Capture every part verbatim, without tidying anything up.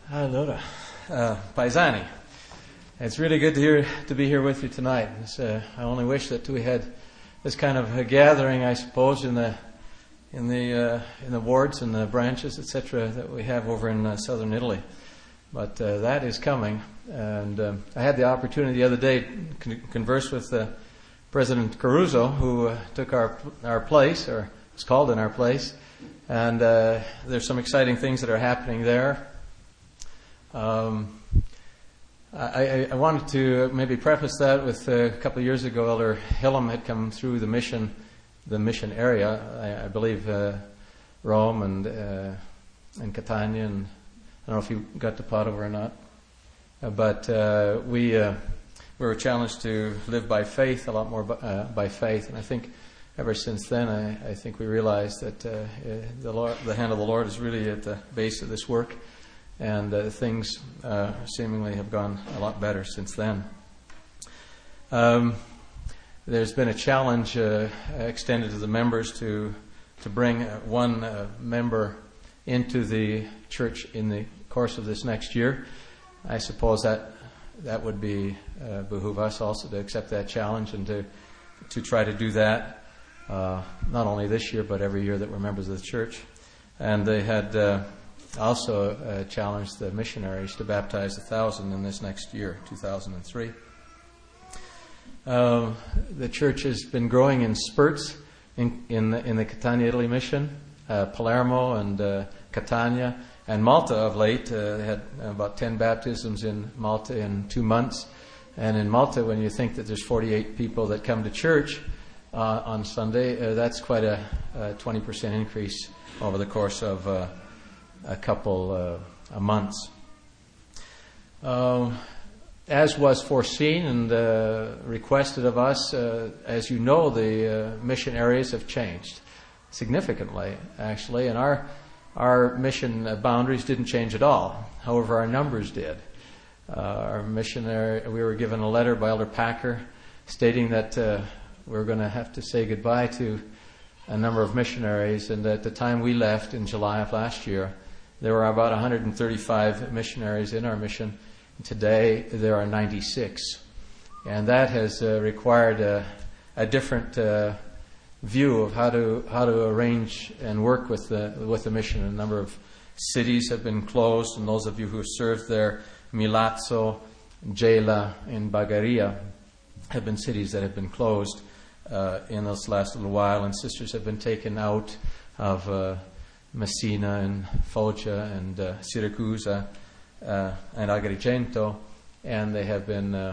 Allora, uh, Paisani, it's really good to hear to be here with you tonight. Uh, I only wish that we had this kind of a gathering, I suppose, in the in the uh, in the wards and the branches, et cetera, that we have over in uh, southern Italy. But uh, that is coming, and um, I had the opportunity the other day to con- converse with uh, President Caruso, who uh, took our our place, or was called in our place, and uh, there's some exciting things that are happening there. Um, I, I, I wanted to maybe preface that with uh, a couple of years ago, Elder Hillam had come through the mission, the mission area, I, I believe uh, Rome and uh, and Catania, and I don't know if you got to Padua or not, uh, but uh, we uh, we were challenged to live by faith, a lot more by, uh, by faith, and I think ever since then, I, I think we realized that uh, the Lord, the hand of the Lord is really at the base of this work. And uh, things uh, seemingly have gone a lot better since then. Um, there's been a challenge uh, extended to the members to to bring uh, one uh, member into the church in the course of this next year. I suppose that that would be uh, behoove us also to accept that challenge and to to try to do that uh, not only this year but every year that we're members of the church. And they had. Uh, Also uh, challenged the missionaries to baptize a thousand in this next year, two thousand three. Uh, the church has been growing in spurts in in the, in the Catania, Italy mission, uh, Palermo and uh, Catania, and Malta of late. Uh, they had about ten baptisms in Malta in two months. And in Malta, when you think that there's forty-eight people that come to church uh, on Sunday, uh, that's quite a, a twenty percent increase over the course of uh, a couple uh, months. Uh, as was foreseen and uh, requested of us, uh, as you know, the uh, mission areas have changed significantly, actually, and our our mission boundaries didn't change at all. However, our numbers did. Uh, our missionary, we were given a letter by Elder Packer stating that uh, we were going to have to say goodbye to a number of missionaries, and at the time we left in July of last year, there were about one hundred thirty-five missionaries in our mission. Today, there are ninety-six. And that has uh, required a, a different uh, view of how to how to arrange and work with the with the mission. A number of cities have been closed, and those of you who have served there, Milazzo, Gela, and Bagheria, have been cities that have been closed uh, in this last little while, and sisters have been taken out of uh, Messina and Foggia and uh, Syracuse uh, and Agrigento, and they have been, uh,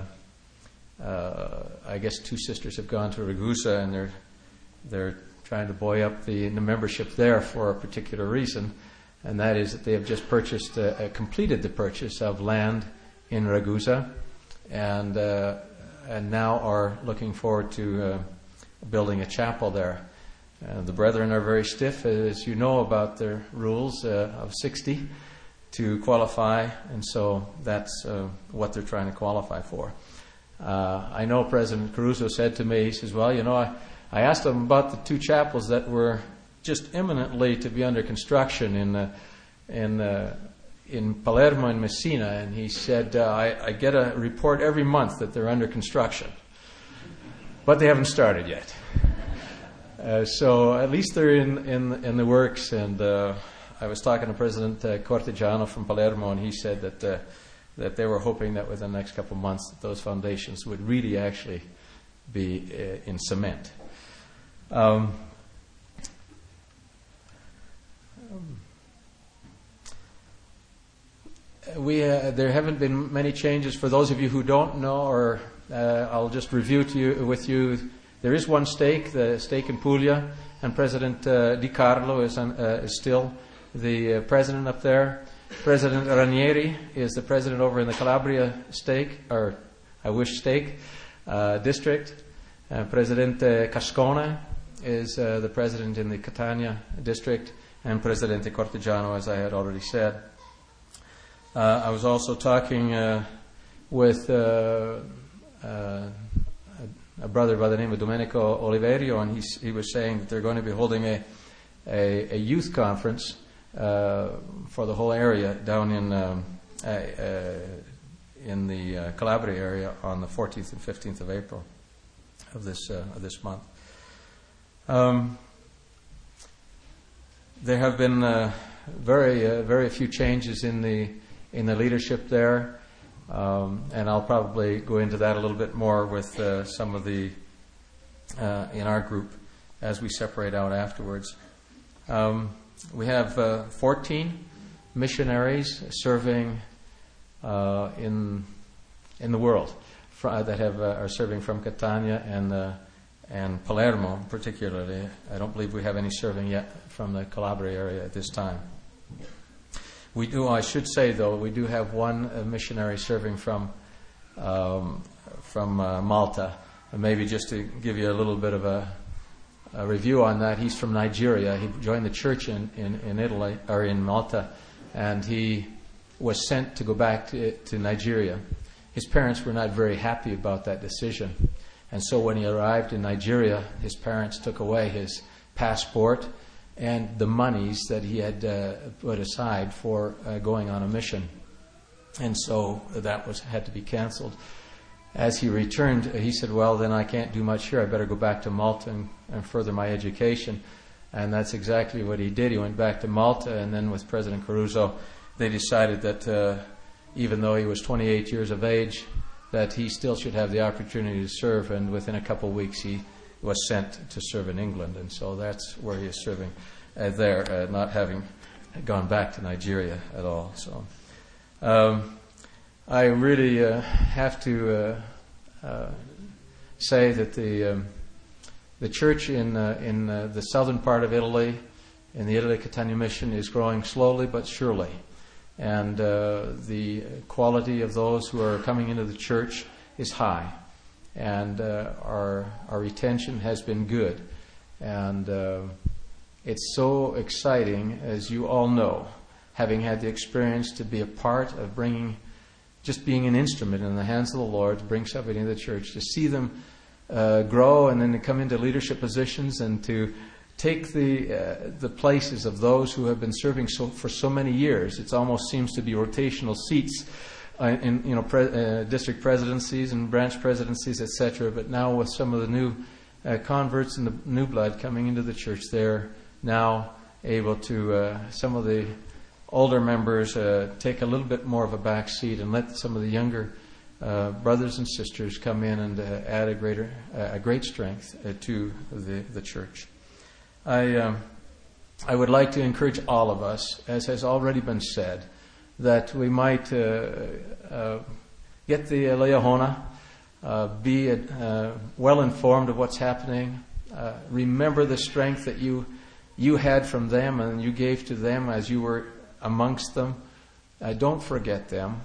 uh, I guess two sisters have gone to Ragusa, and they're they're trying to buoy up the, the membership there for a particular reason, and that is that they have just purchased, uh, uh, completed the purchase of land in Ragusa, and uh, and now are looking forward to uh, building a chapel there. Uh, the brethren are very stiff, as you know, about their rules uh, of sixty to qualify, and so that's uh, what they're trying to qualify for. Uh, I know President Caruso said to me, he says, well, you know, I, I asked them about the two chapels that were just imminently to be under construction in uh, in uh, in Palermo and Messina, and he said, uh, I, I get a report every month that they're under construction, but they haven't started yet. Uh, so at least they're in, in, in the works, and uh, I was talking to President uh, Cortegiano from Palermo, and he said that uh, that they were hoping that within the next couple of months that those foundations would really actually be uh, in cement. Um, we uh, there haven't been many changes. For those of you who don't know, or uh, I'll just review to you with you. There is one stake, the stake in Puglia, and President uh, Di Carlo is, uh, is still the uh, president up there. President Ranieri is the president over in the Calabria stake, or I wish stake, uh, district. Uh, Presidente Cascone is uh, the president in the Catania district, and Presidente Cortegiano, as I had already said. Uh, I was also talking uh, with uh, uh, a brother by the name of Domenico Oliverio, and he, he was saying that they're going to be holding a, a, a youth conference uh, for the whole area down in um, uh, uh, in the uh, Calabria area on the fourteenth and fifteenth of April of this uh, of this month. Um, there have been uh, very uh, very few changes in the in the leadership there, um, and I'll probably go into that a little bit more with uh, some of the uh, in our group as we separate out afterwards. Um, we have uh, fourteen missionaries serving uh, in in the world fr- uh, that have uh, are serving from Catania and uh, and Palermo particularly. I don't believe we have any serving yet from the Calabria area at this time. We do. I should say though, we do have one uh, missionary serving from um, from uh, Malta. And maybe just to give you a little bit of a, a review on that, he's from Nigeria. He joined the church in, in, in Italy or in Malta, and he was sent to go back to, to Nigeria. His parents were not very happy about that decision, and so when he arrived in Nigeria, his parents took away his passport and the monies that he had uh, put aside for uh, going on a mission, and so that was had to be canceled. As he returned, he said, well, then I can't do much here. I better go back to Malta and, and further my education. And that's exactly what he did. He went back to Malta, and then with President Caruso, they decided that uh, even though he was twenty-eight years of age, that he still should have the opportunity to serve. And within a couple of weeks, he was sent to serve in England. And so that's where he is serving uh, there, uh, not having gone back to Nigeria at all. So. Um, I really uh, have to uh, uh, say that the um, the church in uh, in uh, the southern part of Italy, in the Italy Catania Mission, is growing slowly but surely, and uh, the quality of those who are coming into the church is high, and uh, our our retention has been good, and uh, it's so exciting, as you all know, having had the experience to be a part of bringing. Just being an instrument in the hands of the Lord to bring somebody into the church, to see them uh, grow and then to come into leadership positions and to take the uh, the places of those who have been serving so, for so many years. It almost seems to be rotational seats uh, in you know pre- uh, district presidencies and branch presidencies, et cetera. But now with some of the new uh, converts and the new blood coming into the church, they're now able to uh, some of the older members uh, take a little bit more of a back seat and let some of the younger uh, brothers and sisters come in and uh, add a greater, uh, a great strength uh, to the, the church. I, um, I would like to encourage all of us, as has already been said, that we might uh, uh, get the uh, Leahona, uh, be uh, well informed of what's happening, uh, remember the strength that you you had from them and you gave to them as you were amongst them. Uh, don't forget them.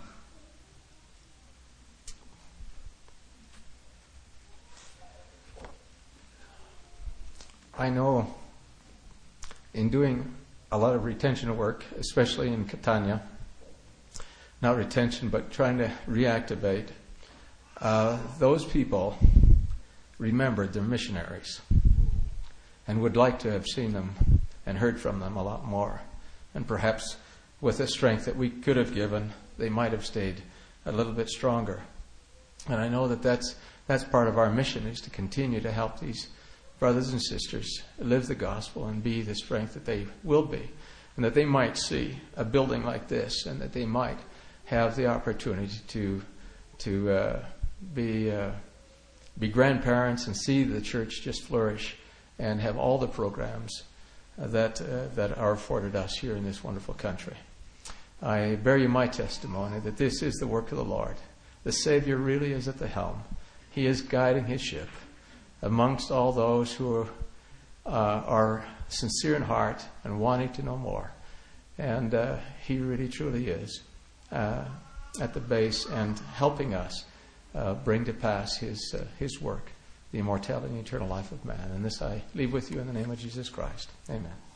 I know in doing a lot of retention work, especially in Catania, not retention, but trying to reactivate, uh, those people remembered their missionaries and would like to have seen them and heard from them a lot more. And perhaps with the strength that we could have given, they might have stayed a little bit stronger. And I know that that's, that's part of our mission, is to continue to help these brothers and sisters live the gospel and be the strength that they will be. And that they might see a building like this, and that they might have the opportunity to to uh, be uh, be grandparents and see the church just flourish and have all the programs that uh, that are afforded us here in this wonderful country. I bear you my testimony that this is the work of the Lord. The Savior really is at the helm. He is guiding His ship amongst all those who are, uh, are sincere in heart and wanting to know more. And uh, He really truly is uh, at the base and helping us uh, bring to pass His uh, His work, the immortality and eternal life of man. And this I leave with you in the name of Jesus Christ. Amen.